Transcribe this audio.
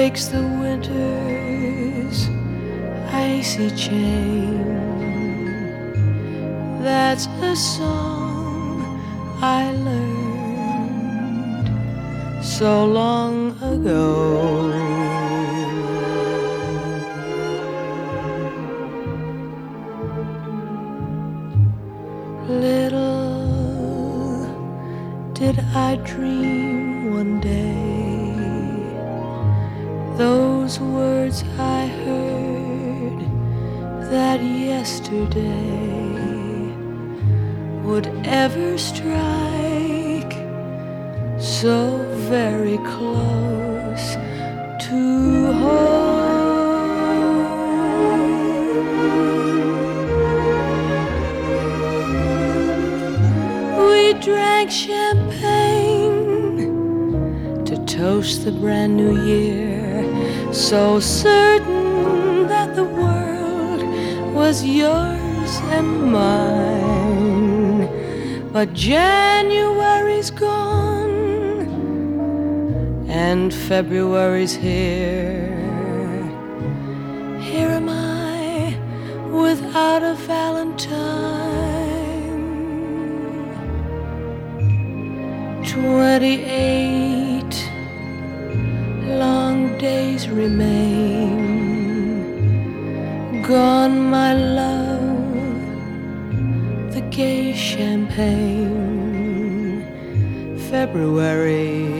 breaks the winter's icy chain. That's a song I learned so long ago. Little did I dream one day those words I heard that yesterday would ever strike so very close to home. We drank champagne to toast the brand new year, so certain that the world was yours and mine. But January's gone and February's here. Here am I without a Valentine. 28 long days remain. Gone, my love, the gay champagne. February